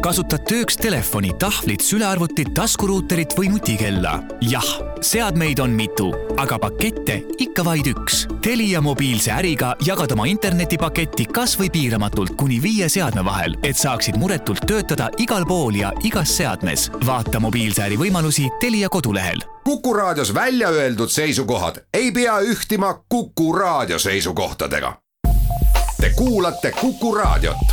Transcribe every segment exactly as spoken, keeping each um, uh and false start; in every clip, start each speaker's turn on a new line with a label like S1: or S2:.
S1: kasutad tööks telefoni, tahvlit, sülearvutit, taskuruuterit või nutikella? Jah, seadmeid on mitu, aga pakette ikka vaid üks. Telia mobiilse äriga jagad oma internetipaketti kas või piiramatult kuni viie seadme vahel, et saaksid muretult töötada igal pool ja igas seadmes. Vaata mobiilse äri võimalusi Telia kodulehel.
S2: Kuku Raadios välja öeldud seisukohad ei pea ühtima Kuku Raadio seisukohtadega. Te kuulate Kuku Raadiot.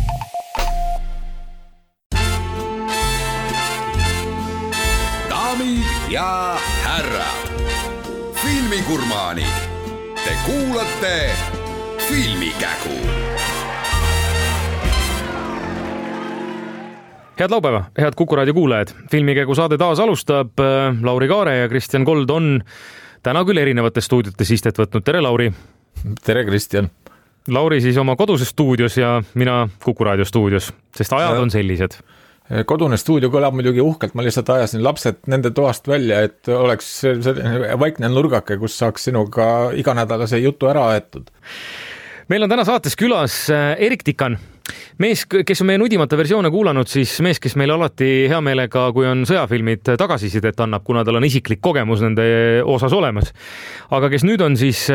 S2: Daamid ja härrad, filmigurmaanid, te kuulate Filmikägu.
S3: Head laupäeva, head Kuku Raadio kuulajad. Filmikägu saade taas alustab. Lauri Kaare ja Kristjan Kold on täna küll erinevates stuudiotes istet võtnud. Tere, Lauri!
S4: Tere, Kristjan!
S3: Lauri siis oma koduses stuudios ja mina Kuku Raadio stuudios, sest ajad on sellised.
S4: Kodune stuudio kõlab muidugi uhkelt, ma lihtsalt ajasin lapsed nende toast välja, et oleks vaikne nurgake, kus saaks sinuga iganädalase jutu ära aetud.
S3: Meil on täna saates külas Erik Tikan. Mees, kes on meie nudimata versioone kuulanud, siis mees, kes meil alati hea meelega, kui on sõjafilmid, tagasisidet annab, kuna tal on isiklik kogemus nende osas olemas. Aga kes nüüd on siis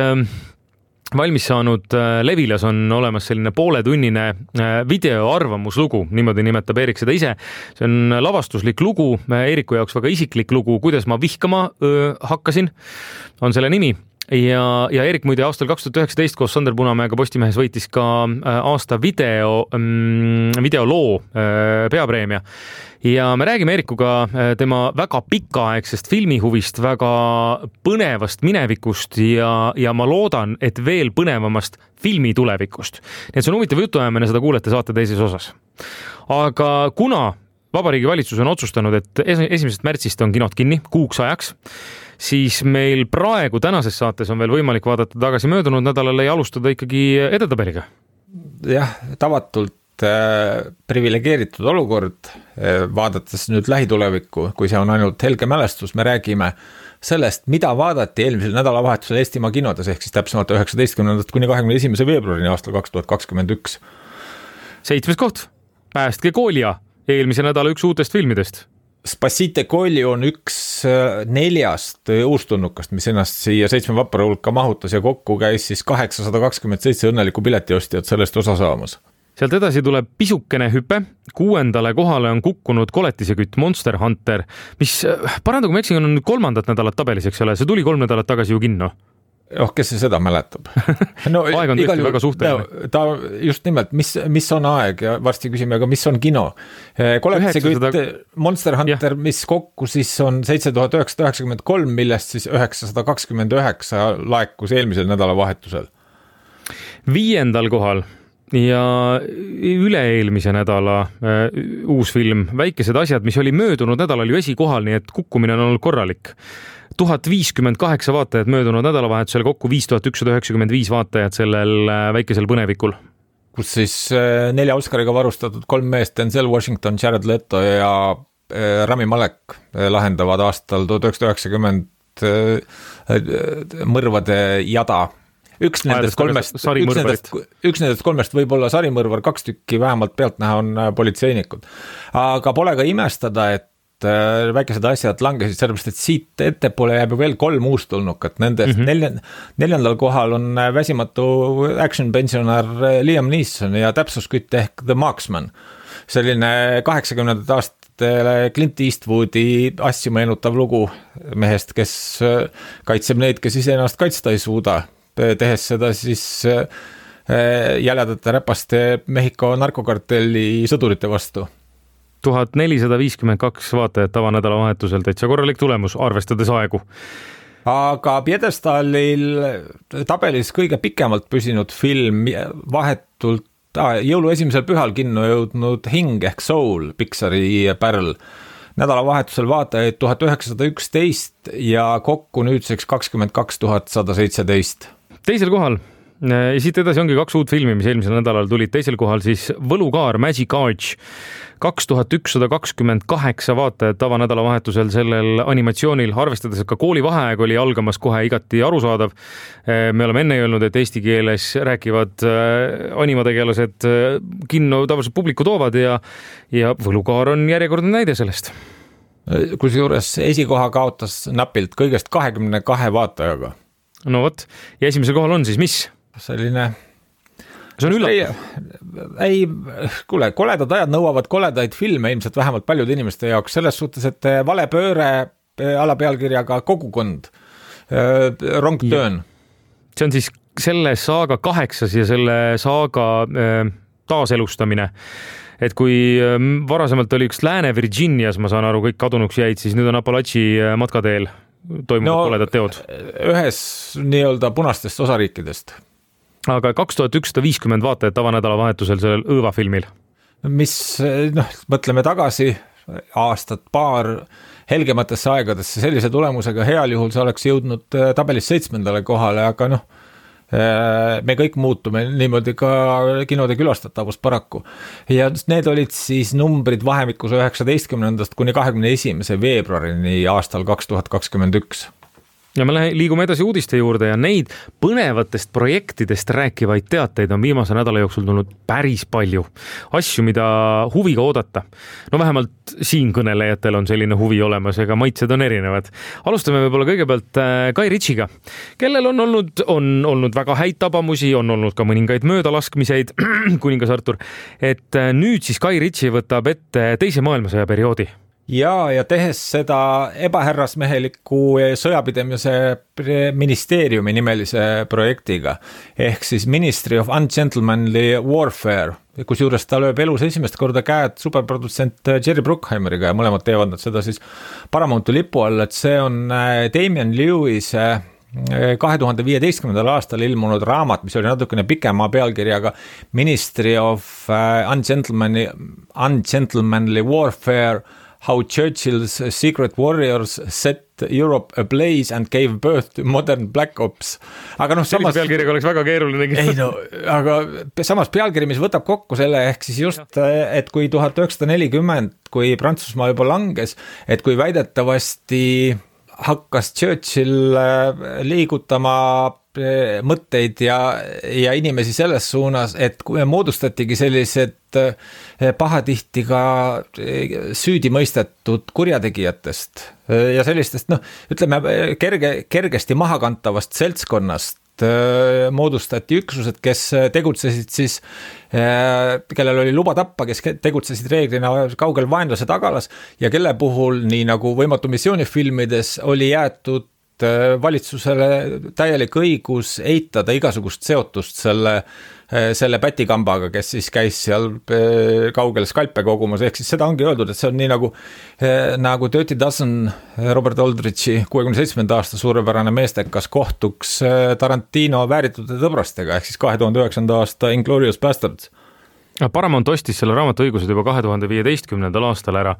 S3: valmis saanud, Levilas on olemas selline pooletunnine videoarvamuslugu, niimoodi nimetab Erik seda ise. See on lavastuslik lugu, Eeriku jaoks väga isiklik lugu, kuidas ma vihkama öö, hakkasin, on selle nimi. Ja, ja Erik muide aastal kaks tuhat üheksateist koos Sander Punamäega Postimehes võitis ka aasta video, videoloo peapreemia. Ja me räägime Erikuga tema väga pikaaegsest filmihuvist, väga põnevast minevikust ja, ja ma loodan, et veel põnevamast filmi tulevikust. Nii et see on huvitav jutuajamine, seda kuulete saate teises osas. Aga kuna Vabariigi Valitsus on otsustanud, et esimesest märtsist on kinod kinni kuuks ajaks, siis meil praegu tänases saates on veel võimalik vaadata tagasi möödunud nädalale ja alustada ikkagi edetabeliga.
S4: Jah, tavatult äh, privilegeeritud olukord, äh, vaadates nüüd lähitulevikku, kui see on ainult helge mälestus, me räägime sellest, mida vaadati eelmisel nädalavahetusel Eestimaa kinodes, ehk siis täpsemalt üheksateistkümnendast kuni kahekümne esimese veebruarini aastal kaks tuhat kakskümmend üks.
S3: Seitsmes koht, Päästke Kolja, eelmise nädala üks uutest filmidest.
S4: Spasite Kolju on üks neljast uustunnukast, mis ennast siia seitsme vapra hulka mahutas ja kokku käis siis kaheksasada kakskümmend seitse õnneliku piletiostjat sellest osa saamas.
S3: Sealt edasi tuleb pisukene hüpe. Kuuendale kohale on kukkunud koletisekütt Monster Hunter, mis parandagu me eksin, on nüüd kolmandat nädalat tabelis, eks ole, see tuli kolm nädalat tagasi ju kinno.
S4: Oh, kes see seda mäletab?
S3: No, aeg on tõesti väga suhteline.
S4: Ta, ta just nimelt, mis, mis on aeg ja varsti küsime, aga mis on kino? Koletisekütt Monster Hunter, ja. Mis kokku siis on seitse tuhat üheksasada üheksakümmend kolm, millest siis üheksasada kakskümmend üheksa laekus eelmisel nädalavahetusel.
S3: Viiendal kohal ja üle-eelmise nädala uh, uus film Väikesed asjad, mis oli möödunud nädalal ju esikohal, nii et kukkumine on olnud korralik. tuhat viiskümmend kaheksa vaatajat möödunud nädalavahetusel, kokku viis tuhat ükssada üheksakümmend viis vaatajat sellel väikesel põnevikul.
S4: Kus siis nelja Oscariga varustatud kolm meest, Denzel Washington, Jared Leto ja Rami Malek lahendavad aastal tuhat üheksasada üheksakümmend mõrvade jada. Üks nendest, kolmest, üks, nendest, üks nendest kolmest võib olla sarimõrvar, kaks tükki vähemalt pealt näha on politseinikud. Aga pole ka imestada, et väikesed asjad langesid, sellepärast, et siit ettepoole jääb ju veel kolm uustulnukat. Nendest mm-hmm. nelja, neljandal kohal on väsimatu action-pensionär Liam Neeson ja täpsuskütt ehk The Marksman. Selline kaheksakümnendate aastatele Clint Eastwoodi asju meenutav lugu mehest, kes kaitseb neid, kes ise ennast kaitsta ei suuda, tehes seda siis jäledate räpaste Mehhiko narkokartelli sõdurite vastu.
S3: tuhat nelisada viiskümmend kaks vaatajat tavanädala vahetusel, täitsa korralik tulemus, arvestades aegu.
S4: Aga Piedestalil tabelis kõige pikemalt püsinud film vahetult ah, jõulu esimesel pühal kinno jõudnud Hing ehk Soul, Pixari pärl. Nädalavahetusel vaatajaid tuhat üheksasada üksteist ja kokku nüüdseks kakskümmend kaks tuhat sada seitseteist.
S3: Teisel kohal ja siit edasi ongi kaks uut filmi, mis eelmisel nädalal tulid. Teisel kohal siis Võlukaar Magic Arch, kaks tuhat ükssada kakskümmend kaheksa vaatajat tavanädalavahetusel sellel animatsioonil, arvestades, et ka koolivaheaeg oli algamas kohe igati arusaadav. Me oleme enne öelnud, et eesti keeles rääkivad animategelased kinno tavaliselt publiku toovad ja, ja Võlukaar on järjekordne näide sellest.
S4: Kusjuures esikoha kaotas napilt kõigest kahekümne kahe vaatajaga.
S3: No vot, ja esimesel kohal on siis mis?
S4: Selline...
S3: See on üllatav.
S4: Ei, ei, kuule, koledad ajad nõuavad koledaid filme ilmselt vähemalt paljude inimeste jaoks, selles suhtes, et Vale pööre alapealkirjaga Kogukond, Rongtöön.
S3: See on siis selle saaga kaheksas ja selle saaga taaselustamine. Et kui varasemalt oli üks Lääne-Virginias, ma saan aru, kõik kadunuks jäid, siis nüüd on Apalachi matkateel toimunud no, koledad teod.
S4: Ühes nii-öelda punastest osariikidest.
S3: Aga kaks tuhat ükssada viiskümmend vaatajat tavanädala vahetusel sellel Õõva filmil.
S4: Mis, noh, mõtleme tagasi aastat paar helgematesse aegadesse sellise tulemusega heal juhul see oleks jõudnud tabelis seitsmendale kohale, aga noh, me kõik muutume niimoodi ka kinode külastatavust paraku. Ja need olid siis numbrid vahemikus üheksateistkümnendast kuni kahekümne esimese veebruarini aastal kaks tuhat kakskümmend üks.
S3: Ja me liigume edasi uudiste juurde ja neid põnevatest projektidest rääkivaid teateid on viimase nädala jooksul tulnud päris palju. Asju, mida huviga oodata. No vähemalt siin kõnelejatel on selline huvi olemas, ega maitsed on erinevad. Alustame võib-olla kõigepealt Guy Ritchiga, kellel on olnud, on olnud väga häid tabamusi, on olnud ka mõningaid möödalaskmiseid, kuningas Artur, et nüüd siis Guy Ritchie võtab ette teise maailmasõja perioodi.
S4: Ja, ja tehes seda ebahärrasmeheliku sõjapidemise ministeeriumi nimelise projektiga, ehk siis Ministry of Ungentlemanly Warfare, kus juures ta lööb elus esimest korda käed superprodutsent Jerry Bruckheimer'iga ja mõlemad teevad nad seda siis Paramounti lipu all, et see on Damian Lewis kahe tuhande viieteistkümnendal aastal ilmunud raamat, mis oli natukene pikema pealkirjaga Ministry of Ungentlemanly, Ungentlemanly Warfare, How Churchill's Secret Warriors set Europe ablaze and gave birth to modern Black Ops. Aga noh, samas...
S3: pealkirjaga oleks väga keeruline.
S4: Ei no, aga samas pealkiri, mis võtab kokku selle, ehk siis just, et kui tuhat üheksasada nelikümmend, kui Prantsusmaa juba langes, et kui väidetavasti hakkas Churchill liigutama mõtteid ja, ja inimesi selles suunas, et moodustatigi sellised pahatihti ka süüdi mõistetud kurjategijatest ja sellistest, noh, ütleme, kerge, kergesti mahakantavast seltskonnast moodustati üksused, kes tegutsesid siis, kellel oli luba tappa, kes tegutsesid reeglina kaugel vaenlase tagalas ja kelle puhul, nii nagu Võimatu missiooni filmides, oli jäetud valitsusele täielik õigus eitada igasugust seotust selle, selle pätikambaga, kes siis käis seal kaugel skalpe kogumas, ehk siis seda ongi öeldud, et see on nii nagu, nagu Dirty Dozen Robert Aldrichi kuuekümne seitsmenda aasta suurepärane meestekas kohtuks Tarantino vääritute tõbrastega, ehk siis kahe tuhande üheksanda aasta Inglourious Bastards.
S3: Paramount ostis selle raamatu õigused juba kahe tuhande viieteistkümnendal aastal ära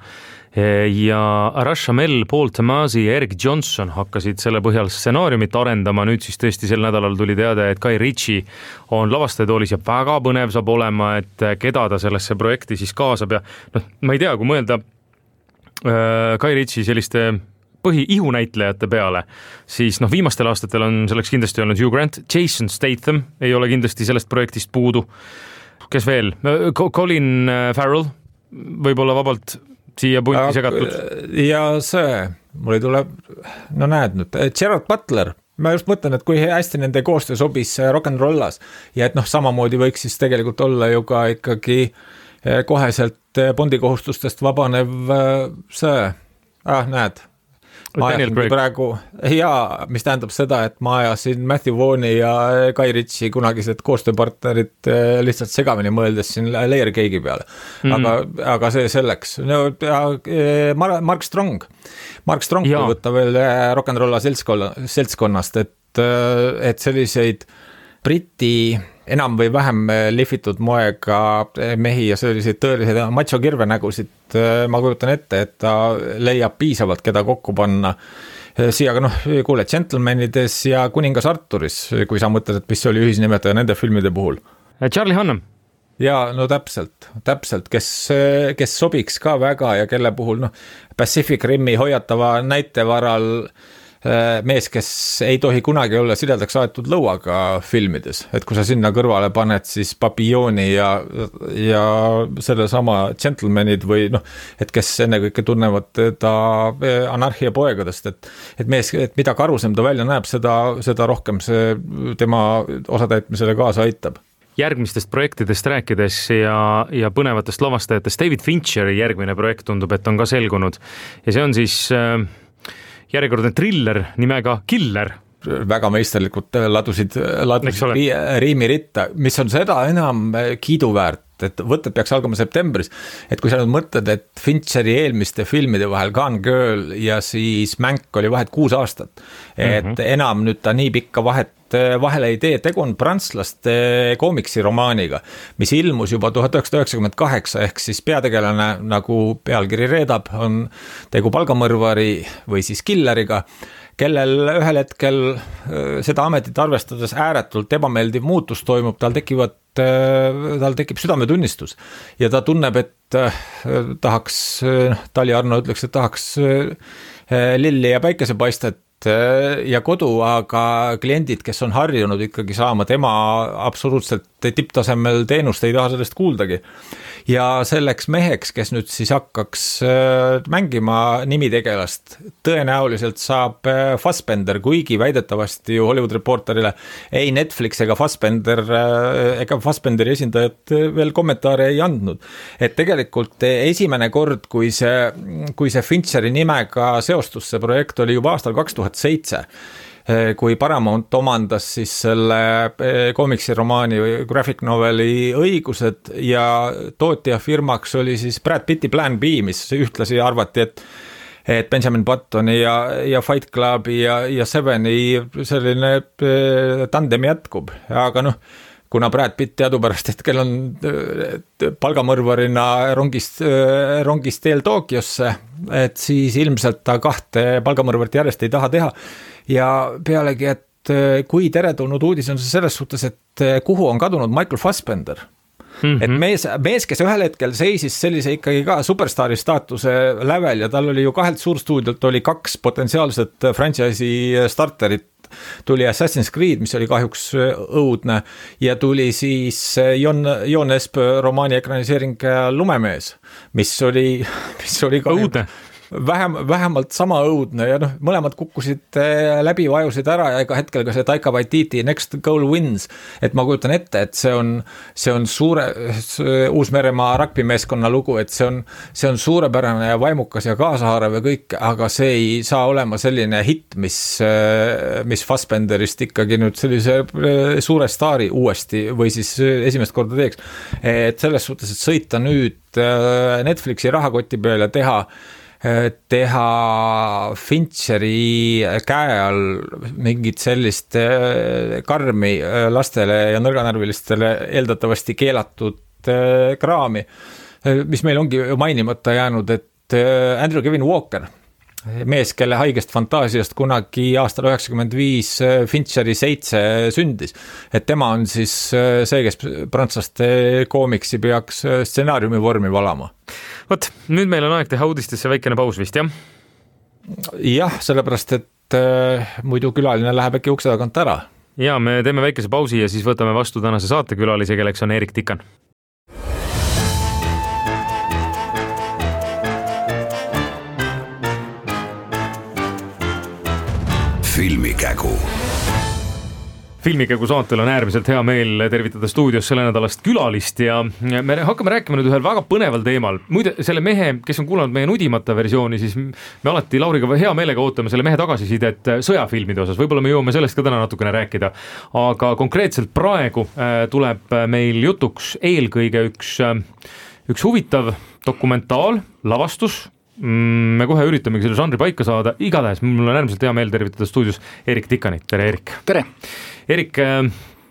S3: ja Arash Hamel, Paul Tomasi ja Eric Johnson hakkasid selle põhjal stsenaariumit arendama. Nüüd siis tõesti sel nädalal tuli teada, et Guy Ritchie on lavastajatoolis ja väga põnev saab olema, et keda ta sellesse projekti siis kaasab ja noh, ma ei tea, kui mõelda äh, Guy Ritchie selliste põhi-ihunäitlejate peale, siis noh, viimastel aastatel on selleks kindlasti olnud Hugh Grant, Jason Statham ei ole kindlasti sellest projektist puudu. Kes veel? Colin Farrell võib olla vabalt siia punti segatud.
S4: Ja see, mul ei tule, no näed nüüd, Gerard Butler, ma just mõtlen, et kui hästi nende koostöö sobis rock'n'rollas ja et noh, samamoodi võiks siis tegelikult olla ju ka ikkagi koheselt Bondi kohustustest vabanev see, ah näed, ma ajasin praegu, ja mis tähendab seda, et ma ajasin Matthew Vaughn'i ja Guy Ritchie kunagised koostööpartnerid lihtsalt segamini mõeldes siin layer cake'i peale. Mm. Aga, aga see selleks. No, Mark Strong. Mark Strong ja. Võtta veel rock'n'rolla seltskonnast, et, et selliseid Briti enam või vähem lihvitud moega mehi ja selliseid tõeliseid macho kirvenägusid ma kujutan ette, et ta leiab piisavalt, keda kokku panna siia, aga noh, kuule, Gentlemanides ja Kuningas Arturis, kui sa mõtled, et mis oli ühisnimetaja nende filmide puhul.
S3: Charlie Hunnam.
S4: Ja no täpselt, täpselt, kes, kes sobiks ka väga ja kelle puhul, noh, Pacific Rimi hoiatava näitevaral mees, kes ei tohi kunagi olla sideldaks aetud lõuaga filmides, et kui sa sinna kõrvale paned siis Papilloni ja, ja selle sama Gentlemanid või noh, et kes ennekõike tunnevad ta Anarhia poegadest, et, et mees, et mida karusem ta välja näeb, seda, seda rohkem see tema osatäitmisele kaasa aitab.
S3: Järgmistest projektidest rääkides ja, ja põnevatest lavastajatest, David Fincheri järgmine projekt tundub, et on ka selgunud ja see on siis äh, järjekordne thriller nimega Killer.
S4: Väga meisterlikult ladusid, ladusid riimi ritta, mis on seda enam kiiduväärt, et võtted peaks algama septembris, et kui sa nüüd mõtled, et Fincheri eelmiste filmide vahel Gone Girl ja siis Mänk oli vahet kuus aastat, et mm-hmm. enam nüüd ta nii pikka vahet vahele ei tee, tegu on prantslaste koomiksiromaaniga, mis ilmus juba tuhat üheksasada üheksakümmend kaheksa, ehk siis peategelane, nagu pealkiri reedab, on tegu palgamõrvari või siis killeriga, kellel ühel hetkel seda ametit arvestades ääretult ebameeldiv muutus toimub, tal tekivad, tal tekib südametunnistus ja ta tunneb, et tahaks, Tali Arno ütleks, et tahaks lilli ja päikesepaistet ja kodu, aga kliendid, kes on harjunud ikkagi saama tema absoluutselt tipptasemel teenust, ei taha sellest kuuldagi. Ja selleks meheks, kes nüüd siis hakkaks mängima nimitegelast, tõenäoliselt saab Fassbender, kuigi väidetavasti ju Hollywood Reporterile ei Netflix ega Fassbender ega Fassbenderi esindajad veel kommentaare ei andnud. Et tegelikult esimene kord, kui see, kui see Fincheri nimega seostus, see projekt oli juba aastal kaks tuhat seitse, kui Paramount omandas siis selle koomiksiromaani või graphic noveli õigused ja tootja firmaks oli siis Brad Pitti Plan B, mis ühtlasi arvati, et et Benjamin Buttoni ja, ja Fight Clubi ja, ja Seveni selline tandem jätkub, aga noh, kuna Brad Pitt teadupärast hetkel on palgamõrvarina rongist, rongist teel Tokyosse, et siis ilmselt ta kahte palgamõrvarit järjest ei taha teha. Ja pealegi, et kui teretulnud uudis on see selles suhtes, et kuhu on kadunud Michael Fassbender. Mm-hmm. Et mees, mees, kes ühel hetkel seisis sellise ikkagi ka superstaari staatuse lävel ja tal oli ju kahelt suurstuudilt oli kaks potentsiaalset franchise'i starterit, tuli Assassin's Creed, mis oli kahjuks õudne ja tuli siis Jon, Jon Espö romaani ekraniseering Lumemees, mis oli, mis oli ka õudne. Vähem, vähemalt sama õudne ja noh, mõlemad kukkusid läbi, vajusid ära ja ega hetkel ka see Taika Waititi Next Goal Wins, et ma kujutan ette, et see on, see on suure Uus-Meremaa rugbymeeskonna lugu, et see on, see on suurepärane ja vaimukas ja kaasahaarav ja kõik, aga see ei saa olema selline hitt, mis, mis Fassbenderist ikkagi nüüd sellise suure staari uuesti või siis esimest korda teeks. Et selles suhtes, et sõita nüüd Netflixi rahakoti peale teha teha Fincheri käe all mingit sellist karmi lastele ja nõrganärvilistele eeldatavasti keelatud kraami, mis meil ongi mainimata jäänud, et Andrew Kevin Walker, mees, kelle haigest fantaasiast kunagi aastal üheksakümmend viis Fincheri seitse sündis, et tema on siis see, kes prantslaste koomiksi peaks stsenaariumi vormi valama.
S3: Vot, nüüd meil on aeg teha uudistesse väikene paus vist, jah?
S4: Jah, sellepärast, et äh, muidu külaline läheb äkki ukse tagant ära.
S3: Ja, me teeme väikese pausi ja siis võtame vastu tänase saatekülalise, kelleks on Erik Tikan.
S2: Filmikägu.
S3: Filmikägu saatel on äärmiselt hea meel tervitada stuudios selle nädalast külalist ja me hakkame rääkima nüüd ühel väga põneval teemal. Muide, selle mehe, kes on kuulanud meie nudimata versiooni, siis me alati Lauriga hea meelega ootame selle mehe tagasisidet sõjafilmide osas. Võib-olla me jõuame sellest ka täna natukene rääkida. Aga konkreetselt praegu tuleb meil jutuks eelkõige üks, üks huvitav dokumentaal, lavastus. Me kohe üritamegi selle žanri paika saada. Igatahes, mul on äärmiselt hea meel tervitada stuudios Erik Tikanit. Tere, Erik!
S5: Tere!
S3: Erik,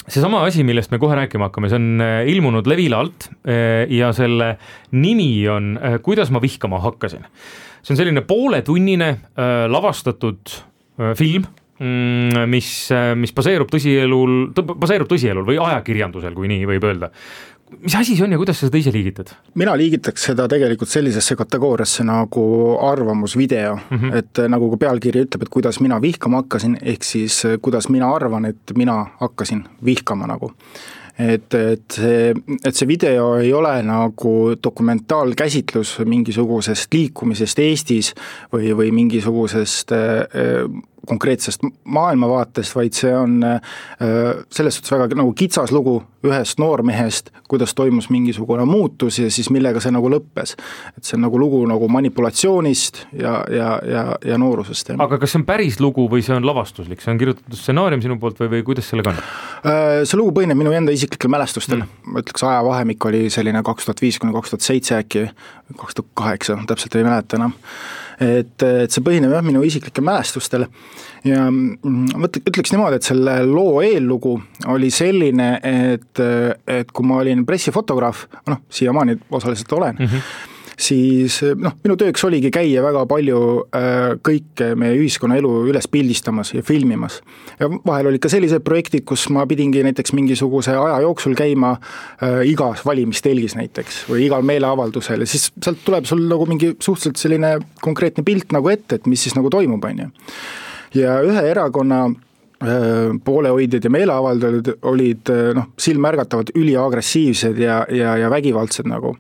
S3: see sama asi, millest me kohe rääkima hakkame, see on ilmunud Levila alt ja selle nimi on Kuidas ma vihkama hakkasin. See on selline pooletunnine lavastatud film, mis, mis baseerub tõsielul, baseerub tõsielul või ajakirjandusel, kui nii võib öelda. Mis asi see on ja kuidas sa seda ise liigitad?
S5: Mina liigitaks seda tegelikult sellisesse kategooriasse nagu arvamusvideo, mm -hmm. et nagu ka pealkiri ütleb, et kuidas mina vihkama hakkasin, ehk siis kuidas mina arvan, et mina hakkasin vihkama nagu. Et, et, see, et see video ei ole nagu dokumentaalkäsitlus mingisugusest liikumisest Eestis või, või mingisugusest äh, konkreetsest maailmavaatest, vaid see on äh, selles suhtes väga nagu kitsas lugu ühest noormehest, kuidas toimus mingisugune muutus ja siis millega see nagu lõppes. Et see on nagu lugu nagu manipulatsioonist ja, ja, ja, ja noorusest.
S3: Aga kas see on päris lugu või see on lavastuslik? See on kirjutatud stsenaarium sinu poolt või, või kuidas sellega on?
S5: Äh, see lugu põhineb minu enda isiklikel mälestustel. Mm. Ma ütleks, ajavahemik oli selline kaks tuhat viis kuni kaks tuhat seitse äkki, kaks tuhat kaheksa, täpselt ei mäleta enam. Et, et see põhineb jah minu isiklikel mälestustel ja ma ütleks niimoodi, et selle loo eellugu oli selline, et, et kui ma olin pressifotograaf, noh, siiamaani osaliselt olen, mm -hmm. siis noh, minu tööks oligi käia väga palju äh, kõike meie ühiskonna elu üles pildistamas ja filmimas. Ja vahel olid ka sellised projektid, kus ma pidingi näiteks mingisuguse aja jooksul käima äh, igas valimistelgis näiteks või igal meeleavaldusel ja siis sealt tuleb sul nagu mingi suhteliselt selline konkreetne pilt nagu ette, et mis siis nagu toimub, on ju. Ja ühe erakonna äh, poolehoidjad ja meeleavaldajad olid äh, noh, silmärgatavad üliagressiivsed ja, ja, ja vägivaldsed nagu.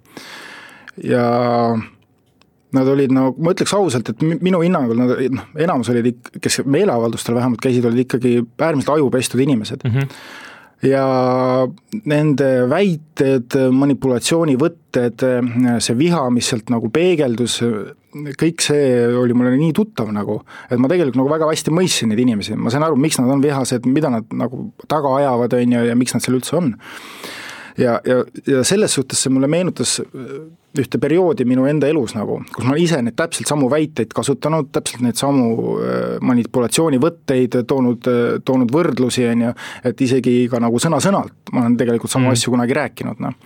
S5: Ja nad olid, no ma ütleks ausalt, et minu hinnangul nad, no, enamus olid, kes meeleavaldustel vähemalt käisid, olid ikkagi äärmiselt ajupestud inimesed. Mm -hmm. Ja nende väited, manipulatsioonivõtted, see viha, mis sealt nagu peegeldus, kõik see oli mulle nii tuttav nagu, et ma tegelikult nagu väga hästi mõistsin neid inimesi. Ma sain aru, miks nad on vihased, mida nad nagu taga ajavad on ja, ja miks nad seal üldse on. Ja, ja, ja selles suhtes see mulle meenutas ühte perioodi minu enda elus nagu, kus ma ise neid täpselt samu väiteid kasutanud, täpselt neid samu manipulatsioonivõtteid toonud, toonud võrdlusi, on ju, et isegi ka nagu sõna-sõnalt ma olen tegelikult samu mm. asju kunagi rääkinud. No.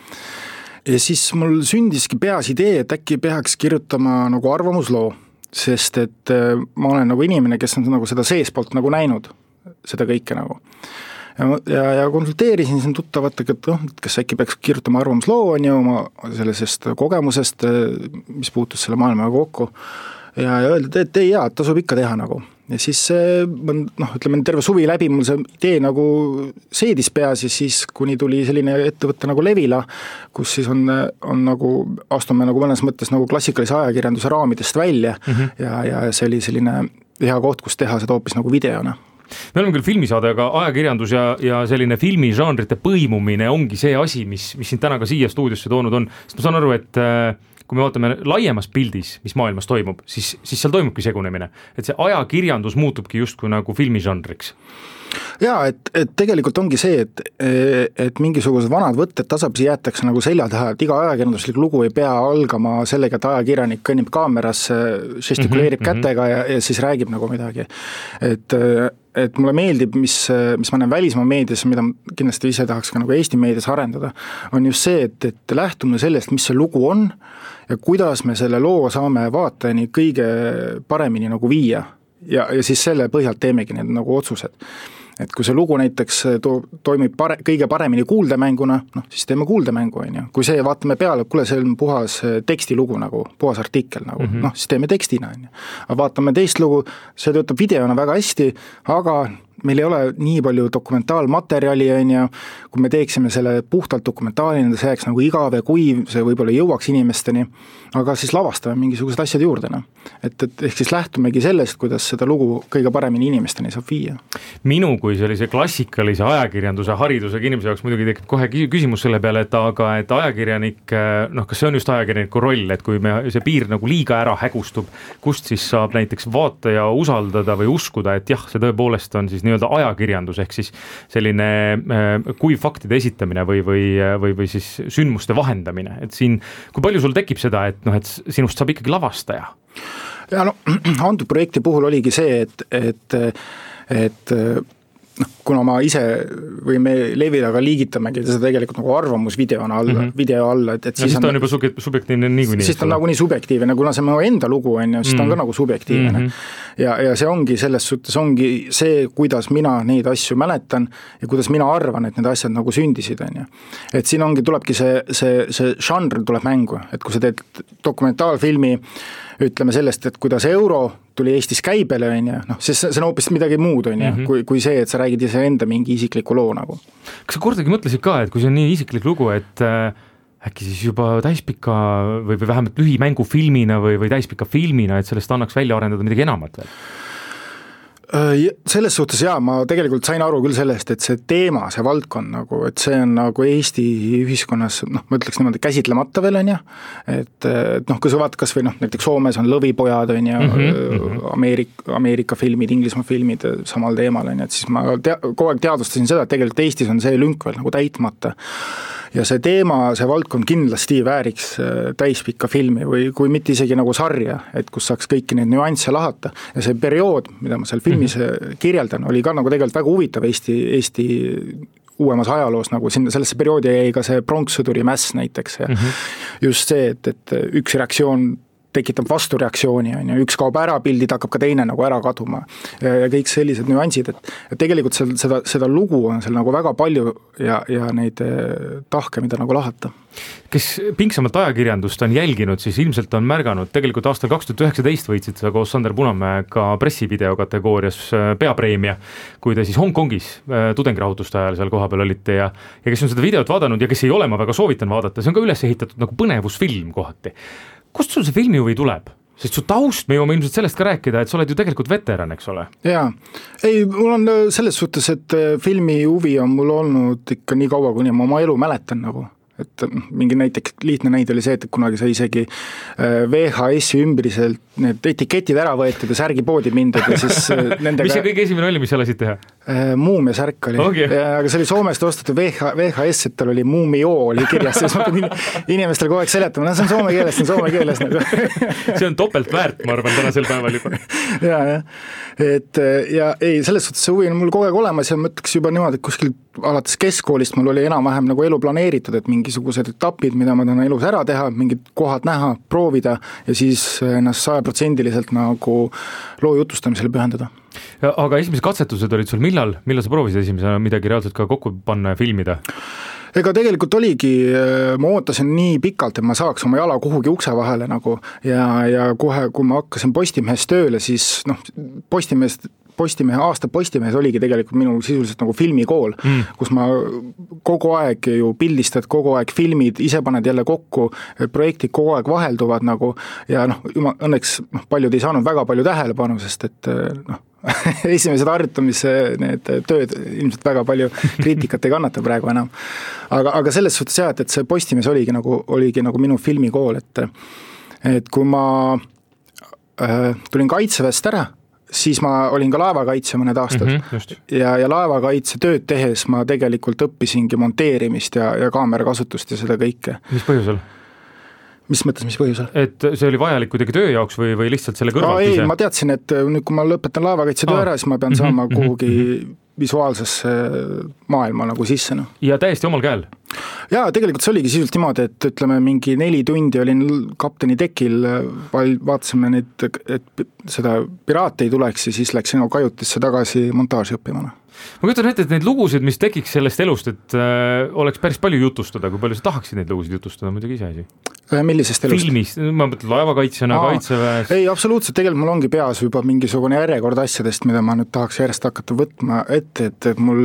S5: Ja siis mul sündiski peas idee, et äkki peaks kirjutama nagu arvamusloo, sest et ma olen nagu inimene, kes on nagu seda seespoolt nagu näinud, seda kõike nagu. Ja, ja, ja konsulteerisin siin tuttavatega, et noh, kes äkki peaks kirjutama arvamusloo on ju oma sellisest kogemusest, mis puutus selle maailmaga kokku ja, ja öeldi, et ei jaa, tasub ikka teha nagu. Ja siis noh, ütleme terve suvi läbi mul see idee nagu seedis peas ja siis kuni tuli selline ettevõtte nagu Levila, kus siis on, on nagu, astume nagu mõnes mõttes nagu klassikalise ajakirjanduse raamidest välja mm -hmm. ja, ja see oli selline hea koht, kus teha seda hoopis nagu videona.
S3: Me oleme küll filmisaade, aga ajakirjandus ja, ja selline filmižanrite põimumine ongi see asi, mis, mis sind täna ka siia stuudiosse toonud on. Sest ma saan aru, et kui me vaatame laiemas pildis, mis maailmas toimub, siis, siis seal toimubki segunemine. Et see ajakirjandus muutubki justkui nagu filmižanriks.
S5: Jaa, et, et tegelikult ongi see, et, et mingisugused vanad võtted tasapisi jäetakse nagu selja taha, et iga ajakirjanduslik lugu ei pea algama sellega, et ajakirjanik kõnnib kaamerasse, žestikuleerib mm -hmm. kätega ja, ja siis räägib nagu midagi. Et, et mulle meeldib, mis, mis ma näen välismaa meedias, mida kindlasti ise tahaks ka nagu Eesti meedias arendada, on just see, et, et lähtume sellest, mis see lugu on ja kuidas me selle loo saame vaatajani kõige paremini nagu viia ja, ja siis selle põhjalt teemegi need nagu otsused. Et kui see lugu näiteks to, toimib pare, kõige paremini kuuldemänguna, noh, siis teeme kuuldemängu, on ju. Kui see vaatame peale, kuule, see on puhas tekstilugu nagu, puhas artikkel nagu, mm -hmm. noh, siis teeme tekstina, on ju. Aga vaatame teist lugu, see töötab videona väga hästi, aga meil ei ole nii palju dokumentaalmaterjali, on ju, kui me teeksime selle puhtalt dokumentaalina, see jääks nagu igav ja kuiv, see võib-olla jõuaks inimesteni, aga siis lavastame mingisugused asjad juurde, noh. Et, et ehk siis lähtumegi sellest, kuidas seda lugu kõige paremini inimesteni saab viia.
S3: Minu kui sellise klassikalise ajakirjanduse haridusega inimese jaoks muidugi tekib kohe küsimus selle peale, et aga et ajakirjanik, noh, kas see on just ajakirjaniku roll, et kui me see piir nagu liiga ära hägustub, kust siis saab näiteks vaataja usaldada või uskuda, et jah, see tõepoolest on siis nii-öelda ajakirjandus, ehk siis selline äh, kuiv faktide esitamine või, või, või, või siis sündmuste vahendamine, et siin, kui palju sul tekib seda, et noh, et sinust saab ikkagi lavastaja?
S5: Ja no, antud projekti puhul oligi see, et, et, et kuna ma ise või me Levilaga liigitamegi seda tegelikult nagu arvamusvideona alla, mm -hmm. video alla, et, et
S3: siis, siis ta on juba subjektiivne niikuinii.
S5: Siis ta on nagunii subjektiivne, kuna see on enda lugu, on ju, siis ta on ka nagu subjektiivne. Mm -hmm. ja, ja see ongi selles suhtes, ongi see, kuidas mina neid asju mäletan ja kuidas mina arvan, et need asjad nagu sündisid, on ju. Et siin ongi, tulebki see, see, see žanr tuleb mängu, et kui sa teed dokumentaalfilmi, ütleme sellest, et kuidas euro tuli Eestis käibele, on ju, noh, siis see on hoopis midagi muud, on ju, mm -hmm. kui, kui see, et sa räägid ise enda mingi isikliku loo nagu.
S3: Kas sa kordagi mõtlesid ka, et kui see on nii isiklik lugu, et äh, äkki siis juba täispika või, või vähemalt lühimängufilmina või, või täispika filmina, et sellest annaks välja arendada midagi enamat veel?
S5: Selles suhtes jaa, ma tegelikult sain aru küll sellest, et see teema, see valdkond nagu, et see on nagu Eesti ühiskonnas, noh, ma ütleks niimoodi käsitlemata veel, on ju, et, et noh, kui sa vaatad kas või noh, näiteks Soomes on Lõvipojad, on ju, mm -hmm. Ameerika, Ameerika filmid, Inglismaa filmid samal teemal, on ju, et siis ma tea, kogu aeg teadvustasin seda, et tegelikult Eestis on see lünk veel nagu täitmata. Ja see teema, see valdkond kindlasti vääriks täispikka filmi või kui mitte isegi nagu sarja, et kus saaks kõiki neid nüansse lahata. Ja see periood, mida ma seal filmis mm-hmm. kirjeldan, oli ka nagu tegelikult väga huvitav Eesti, Eesti uuemas ajaloos, nagu sinna, sellesse perioodi jäi ka see pronkssõduri mäss näiteks. Ja mm-hmm. just see, et, et üks reaktsioon tekitab vastureaktsiooni, on ju, üks kaob ära, pildid hakkab ka teine nagu ära kaduma ja, ja kõik sellised nüansid, et, et tegelikult seal, seda, seda lugu on seal nagu väga palju ja, ja neid tahke, mida nagu lahata.
S3: Kes pingsamalt ajakirjandust on jälginud, siis ilmselt on märganud, tegelikult aastal kaks tuhat üheksateist võitsid sa koos Sander Punamäega pressivideo kategoorias peapreemia, kui te siis Hongkongis tudengirahutuste ajal seal koha peal olite ja, ja kes on seda videot vaadanud ja kes ei ole, ma väga soovitan vaadata, see on ka üles ehitatud nagu põnevusfilm kohati. Kust sul see filmihuvi tuleb? Sest su taust, me jõuame ilmselt sellest ka rääkida, et sa oled ju tegelikult veteran, eks ole?
S5: Jaa, ei, mul on selles suhtes, et filmihuvi on mul olnud ikka nii kaua, kuni ma oma elu mäletan nagu. Et mingi näiteks lihtne näide oli see, et kunagi sai isegi V H S-i ümbriselt need etiketid ära võetud ja särgipoodi mindud ja siis nendega...
S3: Mis see kõige esimene oli, mis sa lasid teha?
S5: Muumia särk oli, okay. ja, aga see oli Soomest ostetud V H S, et tal oli muumio oli kirjas, siis ma pean inimestele kogu aeg seletama, no see on soome keeles, see on soome keeles nagu.
S3: See on topelt väärt, ma arvan, tänasel päeval juba.
S5: ja, jah, et ja ei, selles suhtes see huvi on mul kogu aeg olemas ja ma ütleks juba niimoodi, et kuskil alates keskkoolist mul oli enam-vähem nagu elu planeeritud, et mingisugused etapid, mida ma tahan elus ära teha, mingid kohad näha, proovida ja siis ennast sajaprotsendiliselt nagu loo jutustamisele pühendada.
S3: Aga esimesed katsetused olid sul millal? Millal sa proovisid esimesena midagi reaalselt ka kokku panna ja filmida?
S5: Ega tegelikult oligi, ma ootasin nii pikalt, et ma saaks oma jala kuhugi ukse vahele nagu ja, ja kohe, kui ma hakkasin Postimehes tööle, siis noh, Postimehes Postimehe, aasta Postimehes oligi tegelikult minu sisuliselt nagu filmikool, mm. kus ma kogu aeg ju pildistad, kogu aeg filmid, ise paned jälle kokku, projektid kogu aeg vahelduvad nagu ja noh, õnneks noh, paljud ei saanud väga palju tähelepanu, sest et noh, esimesed harjutamise need tööd ilmselt väga palju kriitikat ei kannata praegu enam. Aga, aga selles suhtes jah, et see Postimees oligi nagu, oligi nagu minu filmikool, et, et kui ma äh, tulin kaitseväest ära, siis ma olin ka laevakaitse mõned aastad mm-hmm, ja, ja laevakaitse tööd tehes ma tegelikult õppisingi monteerimist ja, ja kaamera kasutust ja seda kõike.
S3: Mis põhjusel?
S5: Mis mõttes, mis põhjusel?
S3: Et see oli vajalik kuidagi töö jaoks või, või lihtsalt selle kõrvalt
S5: no, ei,
S3: ise?
S5: Ma teadsin, et nüüd kui ma lõpetan laevakaitse töö ära, siis ma pean saama mm-hmm, kuhugi mm-hmm. visuaalsesse maailma nagu sisse. No.
S3: Ja täiesti omal käel?
S5: Jaa, tegelikult see oligi sisuliselt niimoodi, et ütleme mingi neli tundi olin kapteni tekil, vaatasime neid, et seda piraate ei tuleks ja siis läksin kajutisse tagasi montaaži õppimana.
S3: Ma kujutan ette, et neid lugusid, mis tekiks sellest elust, et äh, oleks päris palju jutustada, kui palju sa tahaksid neid lugusid jutustada, muidugi ise asi.
S5: Millisest elust?
S3: Filmis, ma mõtlen laevakaitsjana, kaitseväes.
S5: Ei, absoluutselt, tegelikult mul ongi peas juba mingisugune järjekord asjadest, mida ma nüüd tahaks järjest hakata võtma ette, et, et mul